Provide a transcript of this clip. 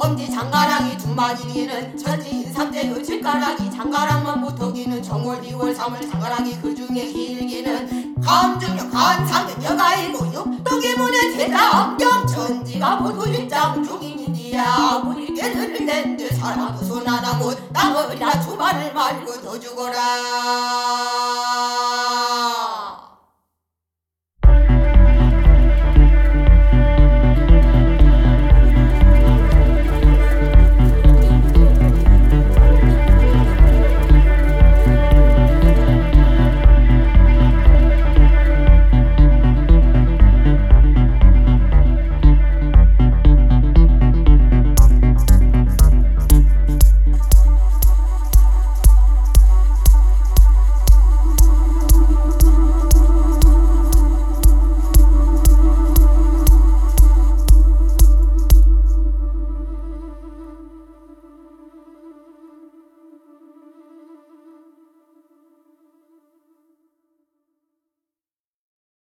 검지 장가랑이 두마디기는 천지인 삼재의 칠가락이 장가랑만 못하기는 정월 2월 3월 장가랑이 그 중에 길기는 감중력 한상견 여가이고 육덕이문의 대장경 천지가 보도 일장 중인이야 물개를 낸데 사람 손 하나 못 땅을이나 주말을 말고 더 주거라.